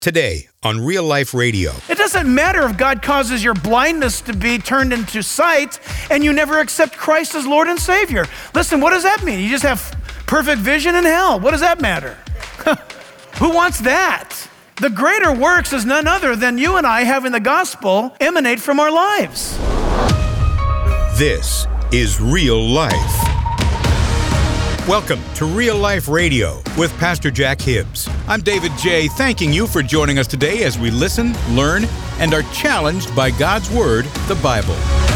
Today on Real Life Radio. It doesn't matter if God causes your blindness to be turned into sight and you never accept Christ as Lord and Savior. Listen, what does that mean? You just have perfect vision in hell. What does that matter? Who wants that? The greater works is none other than you and I having the gospel emanate from our lives. This is Real Life. Welcome to Real Life Radio with Pastor Jack Hibbs. I'm David J., thanking you for joining us today as we listen, learn, and are challenged by God's Word, the Bible.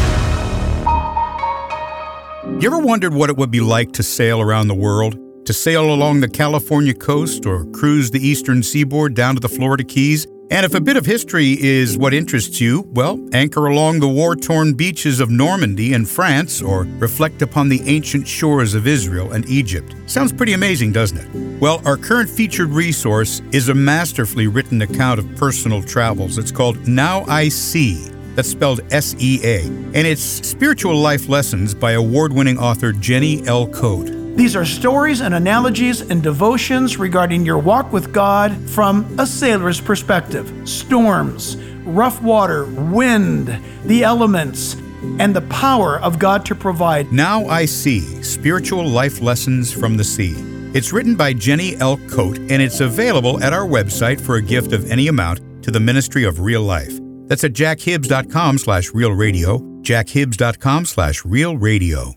You ever wondered what it would be like to sail around the world? To sail along the California coast or cruise the eastern seaboard down to the Florida Keys? And if a bit of history is what interests you, well, anchor along the war-torn beaches of Normandy in France or reflect upon the ancient shores of Israel and Egypt. Sounds pretty amazing, doesn't it? Well, our current featured resource is a masterfully written account of personal travels. It's called Now I See. That's spelled S-E-A. And it's spiritual life lessons by award-winning author Jenny L. Cote. These are stories and analogies and devotions regarding your walk with God from a sailor's perspective. Storms, rough water, wind, the elements, and the power of God to provide. Now I See, Spiritual Life Lessons from the Sea. It's written by Jenny L. Cote, and it's available at our website for a gift of any amount to the Ministry of Real Life. That's at jackhibbs.com/realradio, jackhibbs.com/realradio.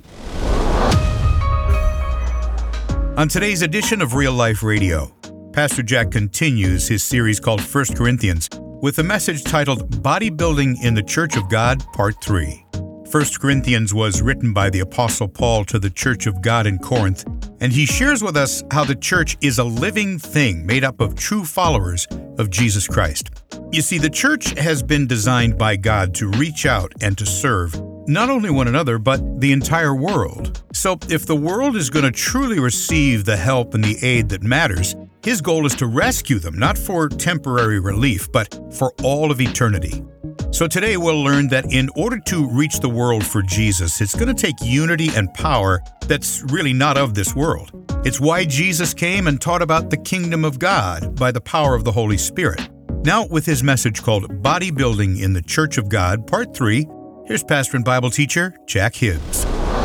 On today's edition of Real Life Radio, Pastor Jack continues his series called 1 Corinthians with a message titled Bodybuilding in the Church of God, Part 3. 1 Corinthians was written by the Apostle Paul to the Church of God in Corinth, and he shares with us how the church is a living thing made up of true followers of Jesus Christ. You see, the church has been designed by God to reach out and to serve not only one another, but the entire world. So if the world is going to truly receive the help and the aid that matters, his goal is to rescue them, not for temporary relief, but for all of eternity. So today we'll learn that in order to reach the world for Jesus, it's going to take unity and power that's really not of this world. It's why Jesus came and taught about the kingdom of God by the power of the Holy Spirit. Now, with his message called Bodybuilding in the Church of God, Part 3, here's pastor and Bible teacher, Jack Hibbs.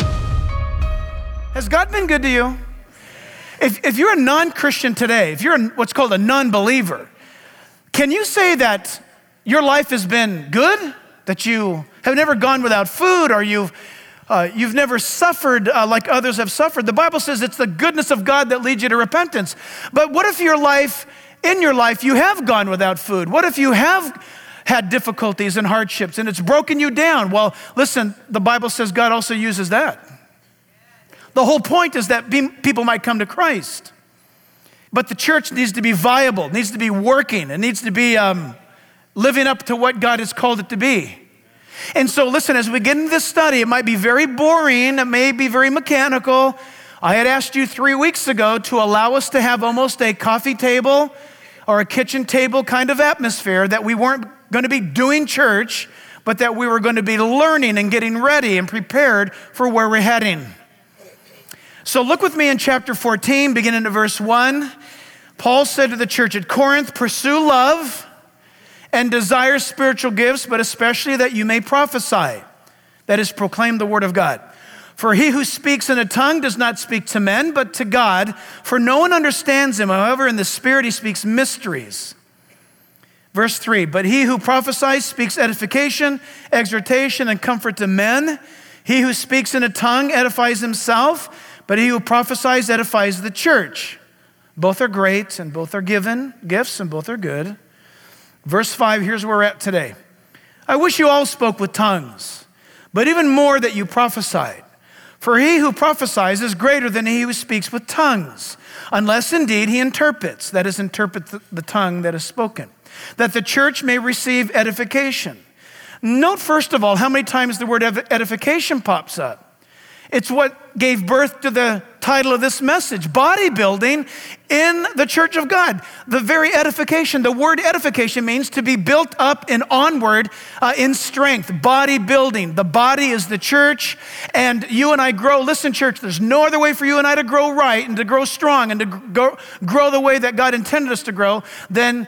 Has God been good to you? If you're a non-Christian today, if you're what's called a non-believer, can you say that your life has been good? That you have never gone without food, or you've never suffered like others have suffered? The Bible says it's the goodness of God that leads you to repentance. But what if in your life you have gone without food? What if you have had difficulties and hardships and it's broken you down? Well, listen, the Bible says God also uses that. The whole point is that people might come to Christ. But the church needs to be viable, needs to be working, it needs to be living up to what God has called it to be. And so listen, as we get into this study, it might be very boring, it may be very mechanical. I had asked you 3 weeks ago to allow us to have almost a coffee table or a kitchen table kind of atmosphere, that we weren't going to be doing church, but that we were going to be learning and getting ready and prepared for where we're heading. So look with me in chapter 14, beginning at verse 1. Paul said to the church at Corinth, "Pursue love and desire spiritual gifts, but especially that you may prophesy," that is, proclaim the word of God. "For he who speaks in a tongue does not speak to men, but to God, for no one understands him. However, in the Spirit he speaks mysteries." Verse 3, "But he who prophesies speaks edification, exhortation, and comfort to men. He who speaks in a tongue edifies himself, but he who prophesies edifies the church." Both are great, and both are given gifts, and both are good. Verse 5, here's where we're at today. "I wish you all spoke with tongues, but even more that you prophesied. For he who prophesies is greater than he who speaks with tongues, unless indeed he interprets," that is, interpret the tongue that is spoken, "that the church may receive edification." Note, first of all, how many times the word edification pops up. It's what gave birth to the title of this message, Bodybuilding in the Church of God. The very edification, the word edification means to be built up and onward in strength, bodybuilding. The body is the church, and you and I grow. Listen, church, there's no other way for you and I to grow right and to grow strong and to grow the way that God intended us to grow than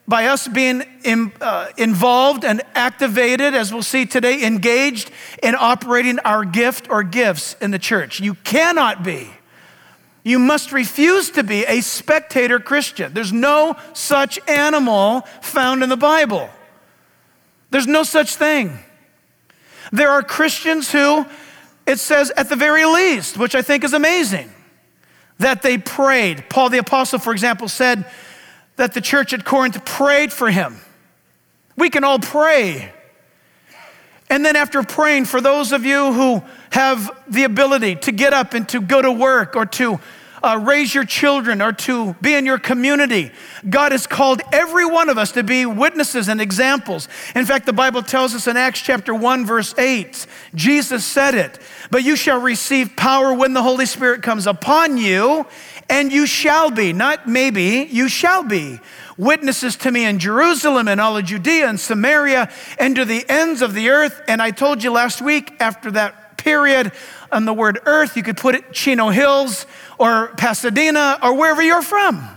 by us being involved and activated, as we'll see today, engaged in operating our gift or gifts in the church. You cannot be. You must refuse to be a spectator Christian. There's no such animal found in the Bible. There's no such thing. There are Christians who, it says at the very least, which I think is amazing, that they prayed. Paul the Apostle, for example, said that the church at Corinth prayed for him. We can all pray. And then after praying, for those of you who have the ability to get up and to go to work or to raise your children or to be in your community, God has called every one of us to be witnesses and examples. In fact, the Bible tells us in Acts chapter 1, verse 8, Jesus said it, "But you shall receive power when the Holy Spirit comes upon you, and you shall be," not maybe, you shall be, "witnesses to me in Jerusalem and all of Judea and Samaria and to the ends of the earth." And I told you last week, after that period, on the word earth, you could put it Chino Hills or Pasadena or wherever you're from.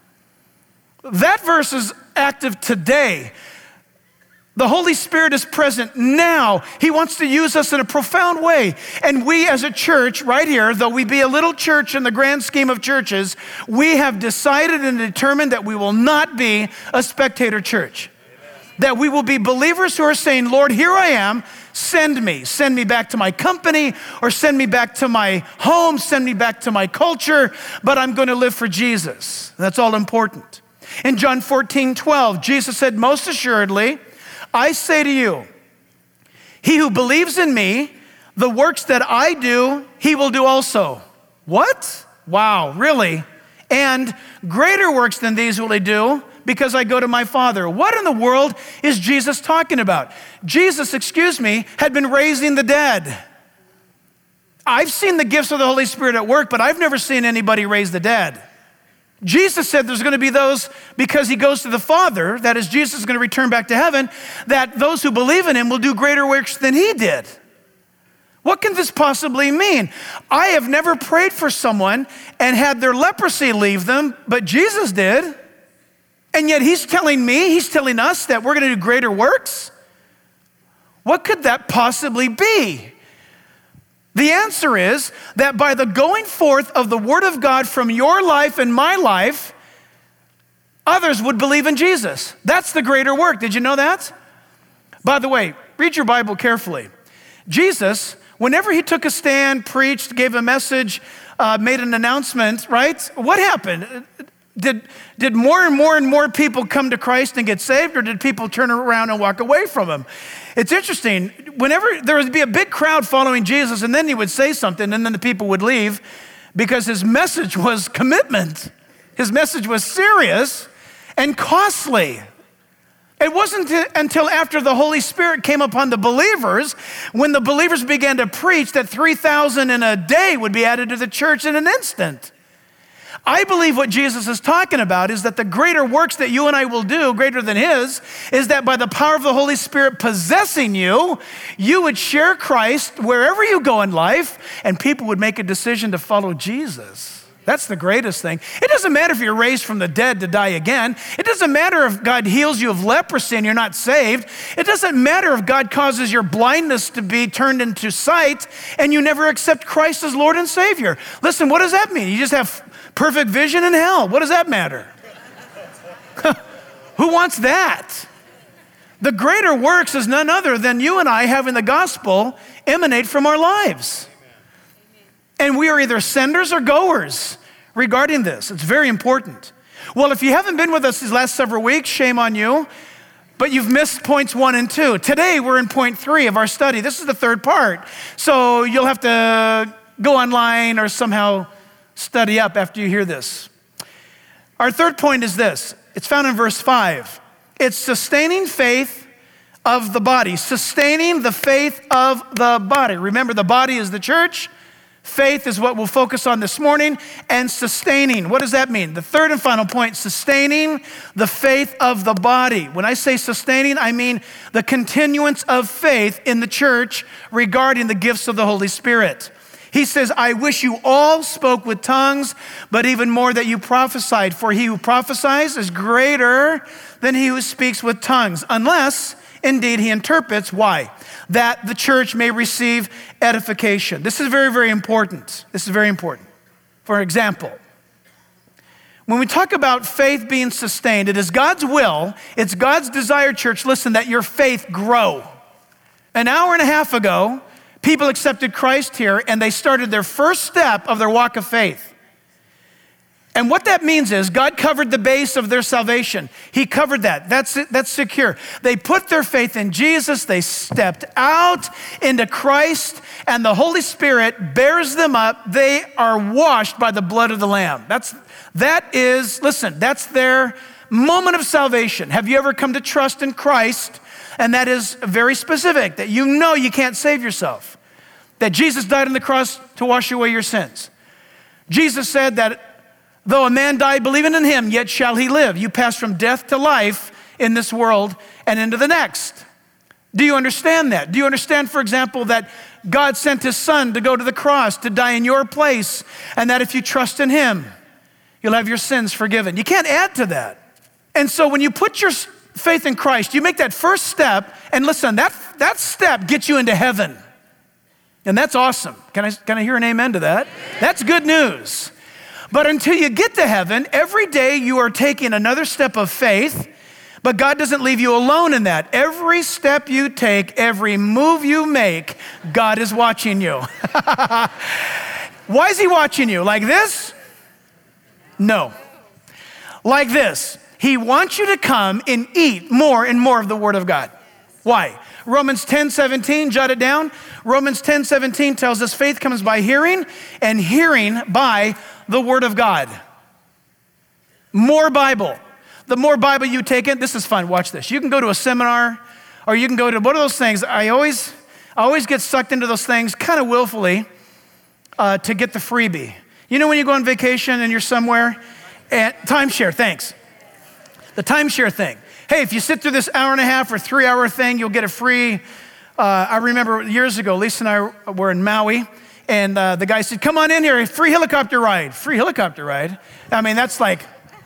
That verse is active today. The Holy Spirit is present now. He wants to use us in a profound way. And we as a church right here, though we be a little church in the grand scheme of churches, we have decided and determined that we will not be a spectator church. That we will be believers who are saying, "Lord, here I am, send me. Send me back to my company or send me back to my home, send me back to my culture, but I'm going to live for Jesus." That's all important. In John 14:12, Jesus said, "Most assuredly, I say to you, he who believes in me, the works that I do, he will do also." What? Wow, really? "And greater works than these will he do, because I go to my Father." What in the world is Jesus talking about? Jesus, had been raising the dead. I've seen the gifts of the Holy Spirit at work, but I've never seen anybody raise the dead. Jesus said there's going to be those, because he goes to the Father, that is, Jesus is going to return back to heaven, that those who believe in him will do greater works than he did. What can this possibly mean? I have never prayed for someone and had their leprosy leave them, but Jesus did. And yet he's telling us that we're going to do greater works? What could that possibly be? The answer is that by the going forth of the word of God from your life and my life, others would believe in Jesus. That's the greater work. Did you know that? By the way, read your Bible carefully. Jesus, whenever he took a stand, preached, gave a message, made an announcement, right? What happened? Did more and more and more people come to Christ and get saved, or did people turn around and walk away from him? It's interesting. Whenever there would be a big crowd following Jesus, and then he would say something, and then the people would leave, because his message was commitment. His message was serious and costly. It wasn't until after the Holy Spirit came upon the believers, when the believers began to preach, that 3,000 in a day would be added to the church in an instant. I believe what Jesus is talking about is that the greater works that you and I will do, greater than his, is that by the power of the Holy Spirit possessing you, you would share Christ wherever you go in life, and people would make a decision to follow Jesus. That's the greatest thing. It doesn't matter if you're raised from the dead to die again. It doesn't matter if God heals you of leprosy and you're not saved. It doesn't matter if God causes your blindness to be turned into sight and you never accept Christ as Lord and Savior. Listen, what does that mean? You just have perfect vision in hell. What does that matter? Who wants that? The greater works is none other than you and I having the gospel emanate from our lives. And we are either senders or goers regarding this. It's very important. Well, if you haven't been with us these last several weeks, shame on you, but you've missed points 1 and 2. Today, we're in point 3 of our study. This is the third part. So you'll have to go online or somehow study up after you hear this. Our third point is this. It's found in verse 5. It's sustaining faith of the body. Sustaining the faith of the body. Remember, the body is the church. Faith is what we'll focus on this morning. And sustaining, what does that mean? The third and final point, sustaining the faith of the body. When I say sustaining, I mean the continuance of faith in the church regarding the gifts of the Holy Spirit. He says, I wish you all spoke with tongues, but even more that you prophesied. For he who prophesies is greater than he who speaks with tongues, unless indeed he interprets. Why? That the church may receive edification. This is very, very important. This is very important. For example, when we talk about faith being sustained, it is God's will, it's God's desire, church, listen, that your faith grow. An hour and a half ago, people accepted Christ here and they started their first step of their walk of faith. And what that means is God covered the base of their salvation. He covered that. That's secure. They put their faith in Jesus. They stepped out into Christ, and the Holy Spirit bears them up. They are washed by the blood of the Lamb. That's their moment of salvation. Have you ever come to trust in Christ? And that is very specific, that you know you can't save yourself, that Jesus died on the cross to wash away your sins. Jesus said that though a man die believing in him, yet shall he live. You pass from death to life in this world and into the next. Do you understand that? Do you understand, for example, that God sent his son to go to the cross to die in your place, and that if you trust in him, you'll have your sins forgiven? You can't add to that. And so when you put your faith in Christ, you make that first step, and listen, that step gets you into heaven. And that's awesome. Can I hear an amen to that? That's good news. But until you get to heaven, every day you are taking another step of faith, but God doesn't leave you alone in that. Every step you take, every move you make, God is watching you. Why is he watching you? Like this? No. Like this. He wants you to come and eat more and more of the Word of God. Why? Romans 10:17, jot it down. Romans 10:17 tells us faith comes by hearing, and hearing by the Word of God. More Bible. The more Bible you take in, this is fun, watch this. You can go to a seminar, or you can go to one of those things. I always get sucked into those things kind of willfully to get the freebie. You know when you go on vacation and you're somewhere, and timeshare, thanks. The timeshare thing. Hey, if you sit through this hour and a half or 3 hour thing, you'll get a free, I remember years ago, Lisa and I were in Maui, and the guy said, come on in here, free helicopter ride. Free helicopter ride? I mean, that's like,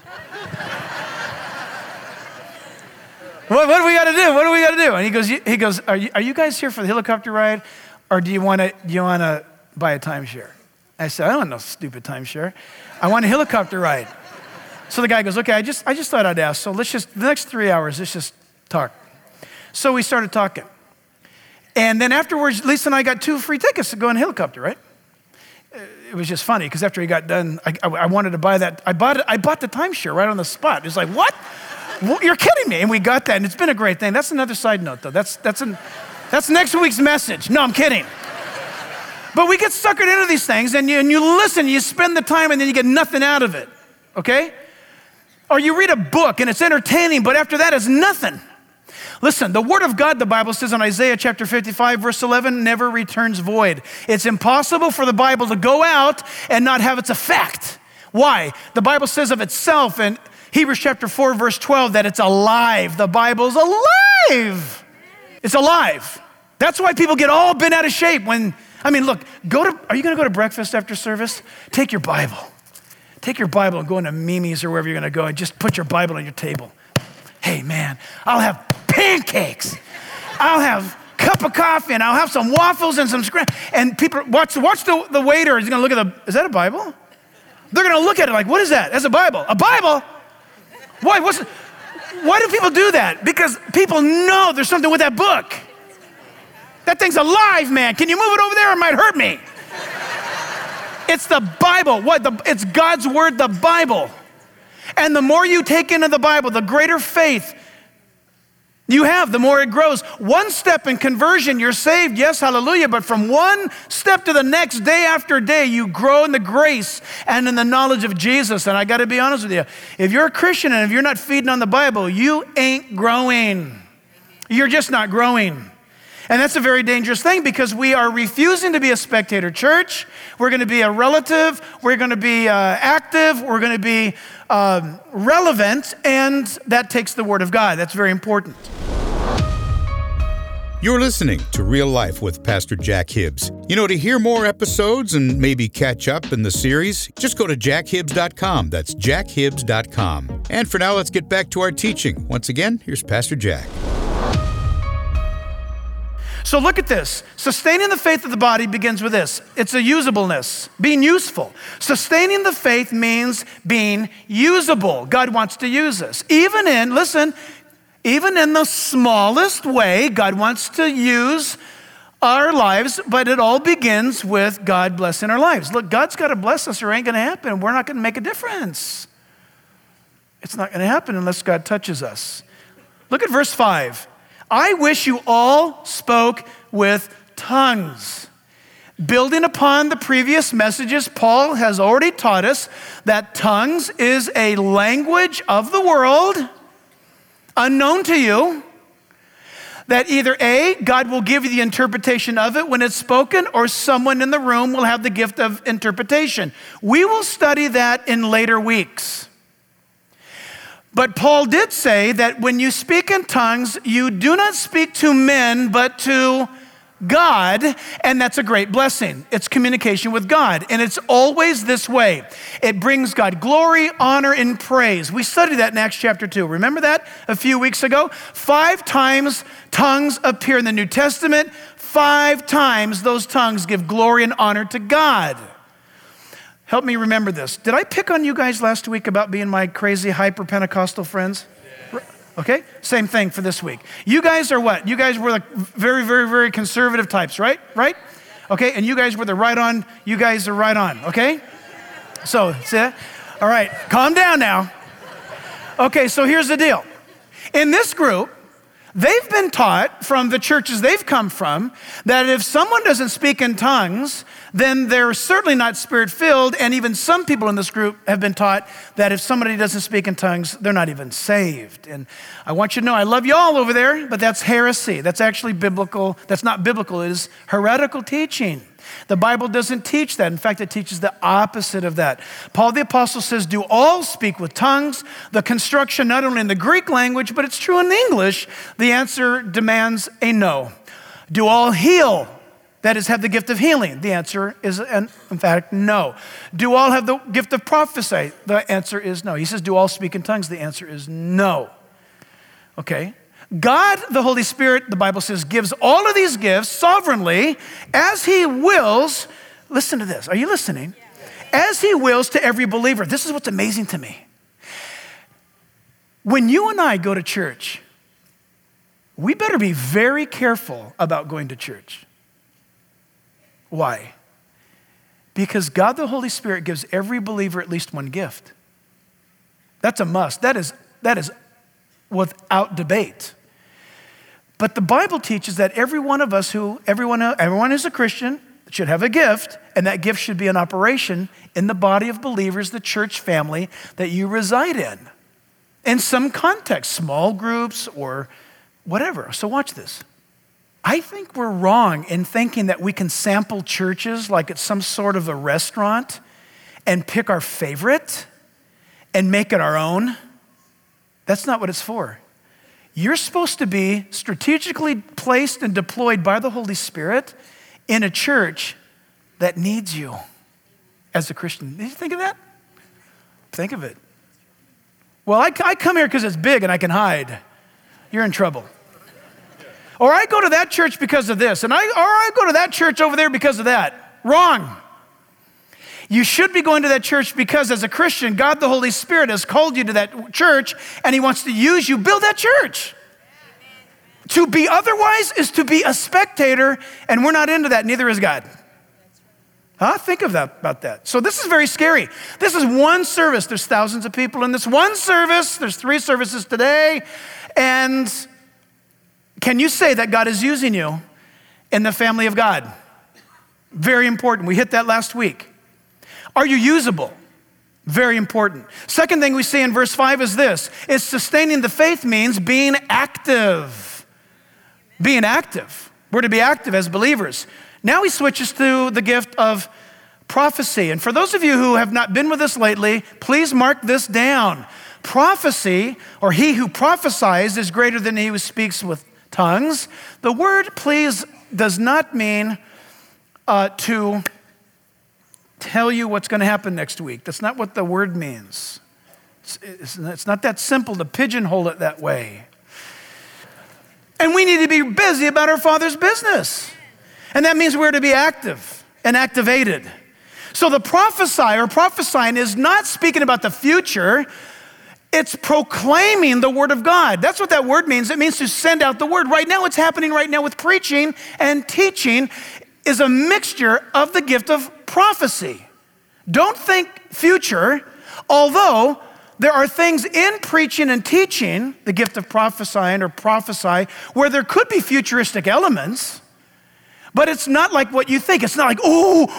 what do we got to do? What do we got to do? And he goes, are you guys here for the helicopter ride, or do you want to buy a timeshare? I said, I don't want no stupid timeshare. I want a helicopter ride. So the guy goes, okay, I just thought I'd ask. So the next 3 hours, let's just talk. So we started talking. And then afterwards, Lisa and I got 2 free tickets to go on a helicopter, right? It was just funny, because after he got done, I wanted to buy that. I bought the timeshare right on the spot. It was like, what? You're kidding me. And we got that, and it's been a great thing. That's another side note, though. That's next week's message. No, I'm kidding. But we get suckered into these things, and you listen, you spend the time, and then you get nothing out of it, okay? Or you read a book and it's entertaining, but after that it's nothing. Listen, the Word of God, the Bible says in Isaiah chapter 55, verse 11, never returns void. It's impossible for the Bible to go out and not have its effect. Why? The Bible says of itself in Hebrews chapter 4, verse 12, that it's alive. The Bible's alive. It's alive. That's why people get all bent out of shape look, are you going to go to breakfast after service? Take your Bible. Take your Bible and go into Mimi's or wherever you're going to go, and just put your Bible on your table. Hey, man, I'll have pancakes. I'll have a cup of coffee, and I'll have some waffles and some scrambled. And people, watch the waiter. He's going to look at is that a Bible? They're going to look at it like, what is that? That's a Bible. A Bible? Why? Why do people do that? Because people know there's something with that book. That thing's alive, man. Can you move it over there? It might hurt me. It's the Bible. It's God's Word, the Bible. And the more you take into the Bible, the greater faith you have, the more it grows. One step in conversion, you're saved, yes, hallelujah, but from one step to the next, day after day, you grow in the grace and in the knowledge of Jesus. And I got to be honest with you, if you're a Christian and if you're not feeding on the Bible, you ain't growing. You're just not growing. And that's a very dangerous thing, because we are refusing to be a spectator church. We're going to be a relative. We're going to be active. We're going to be relevant, and that takes the Word of God. That's very important. You're listening to Real Life with Pastor Jack Hibbs. You know, to hear more episodes and maybe catch up in the series, just go to jackhibbs.com. That's jackhibbs.com. And for now, let's get back to our teaching. Once again, here's Pastor Jack. So look at this. Sustaining the faith of the body begins with this. It's a usableness, being useful. Sustaining the faith means being usable. God wants to use us. Even in the smallest way, God wants to use our lives, but it all begins with God blessing our lives. Look, God's got to bless us or it ain't going to happen. We're not going to make a difference. It's not going to happen unless God touches us. Look at verse 5. I wish you all spoke with tongues. Building upon the previous messages, Paul has already taught us that tongues is a language of the world, unknown to you, that either A, God will give you the interpretation of it when it's spoken, or someone in the room will have the gift of interpretation. We will study that in later weeks. But Paul did say that when you speak in tongues, you do not speak to men, but to God, and that's a great blessing. It's communication with God, and it's always this way. It brings God glory, honor, and praise. We studied that in Acts chapter 2. Remember that a few weeks ago? 5 times tongues appear in the New Testament. 5 times those tongues give glory and honor to God. Help me remember this. Did I pick on you guys last week about being my crazy hyper-Pentecostal friends? Okay, same thing for this week. You guys are what? You guys were the very, very, very conservative types, right? Right? Okay, and you guys were the right on. You guys are right on, okay? So, see that? All right, calm down now. Okay, so here's the deal. In this group, they've been taught from the churches they've come from that if someone doesn't speak in tongues, then they're certainly not spirit-filled, and even some people in this group have been taught that if somebody doesn't speak in tongues, they're not even saved. And I want you to know, I love you all over there, but that's heresy. That's actually biblical. That's not biblical. It is heretical teaching. The Bible doesn't teach that. In fact, it teaches the opposite of that. Paul the Apostle says, do all speak with tongues. The construction, not only in the Greek language, but it's true in English, the answer demands a no. Do all heal? That is, have the gift of healing. The answer is an emphatic no. Do all have the gift of prophecy? The answer is no. He says, do all speak in tongues? The answer is no. Okay. God, the Holy Spirit, the Bible says, gives all of these gifts sovereignly as he wills. Listen to this. Are you listening? As he wills to every believer. This is what's amazing to me. When you and I go to church, we better be very careful about going to church. Why? Because God, the Holy Spirit, gives every believer at least one gift. That's a must. That is without debate. But the Bible teaches that every one of us everyone who's a Christian should have a gift, and that gift should be an operation in the body of believers, the church family that you reside in some context, small groups or whatever. So watch this. I think we're wrong in thinking that we can sample churches like it's some sort of a restaurant and pick our favorite and make it our own. That's not what it's for. You're supposed to be strategically placed and deployed by the Holy Spirit in a church that needs you as a Christian. Did you think of that? Think of it. Well, I come here because it's big and I can hide. You're in trouble. Or I go to that church because of this, or I go to that church over there because of that. Wrong. You should be going to that church because as a Christian, God the Holy Spirit has called you to that church and he wants to use you. Build that church. To be otherwise is to be a spectator, and we're not into that, neither is God. Think about that. So this is very scary. This is one service. There's thousands of people in this one service. There's 3 services today. And can you say that God is using you in the family of God? Very important. We hit that last week. Are you usable? Very important. Second thing we see in verse 5 is this. It's sustaining the faith means being active. Being active. We're to be active as believers. Now he switches to the gift of prophecy. And for those of you who have not been with us lately, please mark this down. Prophecy, or he who prophesies, is greater than he who speaks with tongues. The word please does not mean to tell you what's going to happen next week. That's not what the word means. It's not that simple to pigeonhole it that way. And we need to be busy about our Father's business. And that means we're to be active and activated. So the prophesying is not speaking about the future. It's proclaiming the word of God. That's what that word means. It means to send out the word. Right now, what's happening right now with preaching and teaching is a mixture of the gift of prophecy. Don't think future, although there are things in preaching and teaching, the gift of prophesying or prophesy, where there could be futuristic elements, but it's not like what you think. It's not like,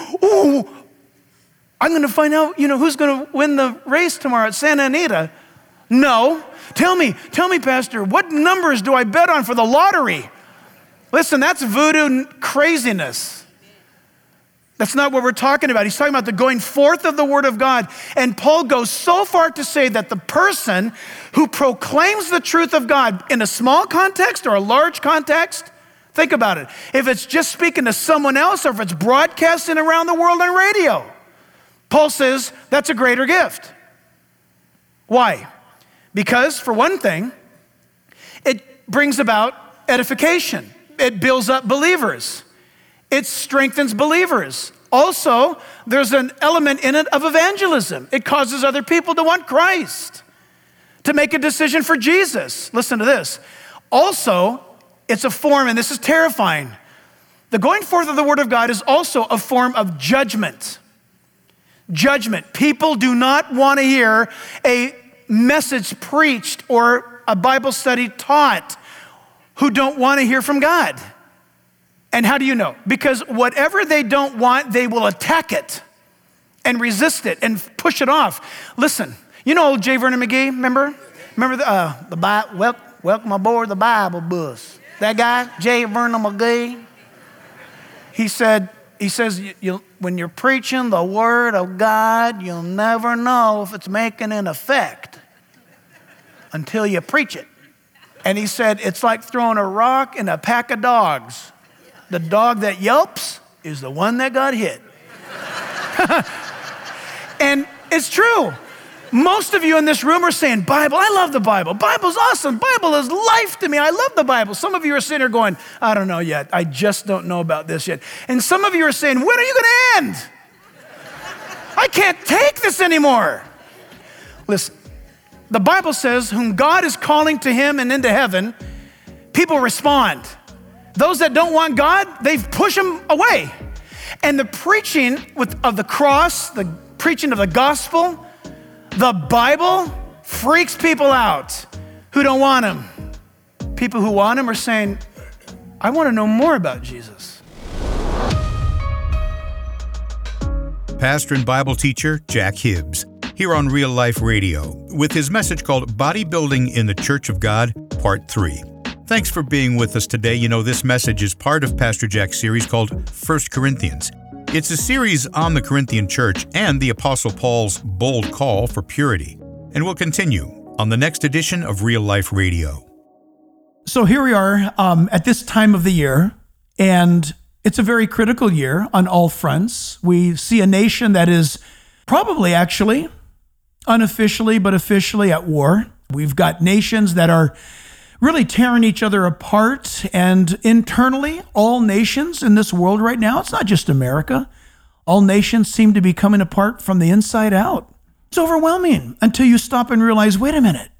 I'm going to find out, who's going to win the race tomorrow at Santa Anita. No. Tell me, Pastor, what numbers do I bet on for the lottery? Listen, that's voodoo craziness. That's not what we're talking about. He's talking about the going forth of the word of God. And Paul goes so far to say that the person who proclaims the truth of God in a small context or a large context, think about it. If it's just speaking to someone else or if it's broadcasting around the world on radio, Paul says that's a greater gift. Why? Because, for one thing, it brings about edification. It builds up believers. It strengthens believers. Also, there's an element in it of evangelism. It causes other people to want Christ, to make a decision for Jesus. Listen to this. Also, it's a form, and this is terrifying. The going forth of the word of God is also a form of judgment. Judgment. People do not want to hear a message preached or a Bible study taught who don't want to hear from God. And how do you know? Because whatever they don't want, they will attack it and resist it and push it off. Listen, you know old J. Vernon McGee, remember? Remember the Bible, welcome aboard the Bible bus. That guy, J. Vernon McGee, he says, when you're preaching the word of God, you'll never know if it's making an effect until you preach it. And he said, it's like throwing a rock in a pack of dogs. The dog that yelps is the one that got hit. And it's true. Most of you in this room are saying, Bible, I love the Bible. Bible's awesome. Bible is life to me. I love the Bible. Some of you are sitting here going, I don't know yet. I just don't know about this yet. And some of you are saying, when are you going to end? I can't take this anymore. Listen, the Bible says, whom God is calling to him and into heaven, people respond. Those that don't want God, they push him away. And the preaching of the cross, the preaching of the gospel, the Bible freaks people out who don't want him. People who want him are saying, I want to know more about Jesus. Pastor and Bible teacher Jack Hibbs, here on Real Life Radio, with his message called Bodybuilding in the Church of God, Part 3. Thanks for being with us today. You know, this message is part of Pastor Jack's series called 1 Corinthians. It's a series on the Corinthian church and the Apostle Paul's bold call for purity. And we'll continue on the next edition of Real Life Radio. So here we are at this time of the year, and it's a very critical year on all fronts. We see a nation that is probably actually, unofficially but officially at war. We've got nations that are really tearing each other apart, and internally, all nations in this world right now, it's not just America, all nations seem to be coming apart from the inside out. It's overwhelming until you stop and realize, wait a minute,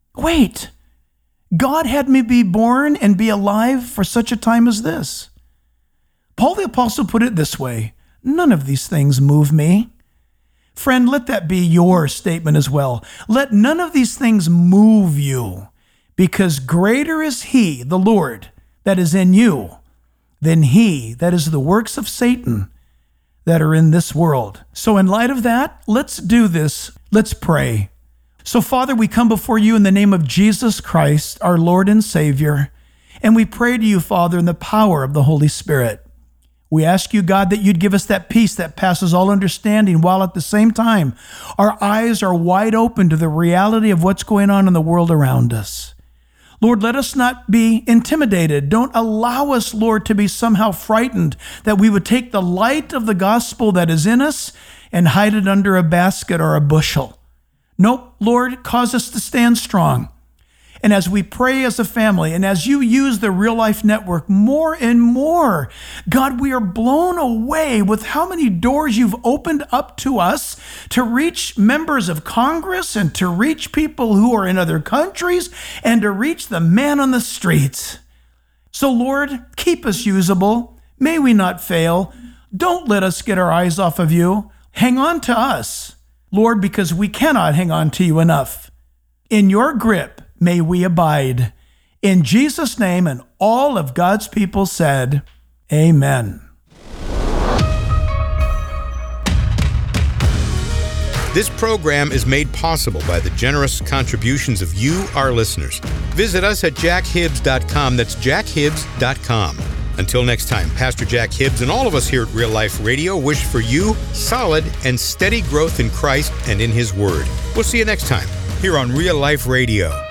God had me be born and be alive for such a time as this. Paul the Apostle put it this way, none of these things move me. Friend, let that be your statement as well. Let none of these things move you. Because greater is he, the Lord, that is in you, than he that is the works of Satan that are in this world. So in light of that, let's do this. Let's pray. So Father, we come before you in the name of Jesus Christ, our Lord and Savior, and we pray to you, Father, in the power of the Holy Spirit. We ask you, God, that you'd give us that peace that passes all understanding, while at the same time, our eyes are wide open to the reality of what's going on in the world around us. Lord, let us not be intimidated. Don't allow us, Lord, to be somehow frightened, that we would take the light of the gospel that is in us and hide it under a basket or a bushel. Nope, Lord, cause us to stand strong. And as we pray as a family, and as you use the Real Life Network more and more, God, we are blown away with how many doors you've opened up to us to reach members of Congress and to reach people who are in other countries and to reach the man on the streets. So, Lord, keep us usable. May we not fail. Don't let us get our eyes off of you. Hang on to us, Lord, because we cannot hang on to you enough. In your grip, may we abide. In Jesus' name, and all of God's people said, Amen. This program is made possible by the generous contributions of you, our listeners. Visit us at jackhibbs.com. That's jackhibbs.com. Until next time, Pastor Jack Hibbs and all of us here at Real Life Radio wish for you solid and steady growth in Christ and in His Word. We'll see you next time here on Real Life Radio.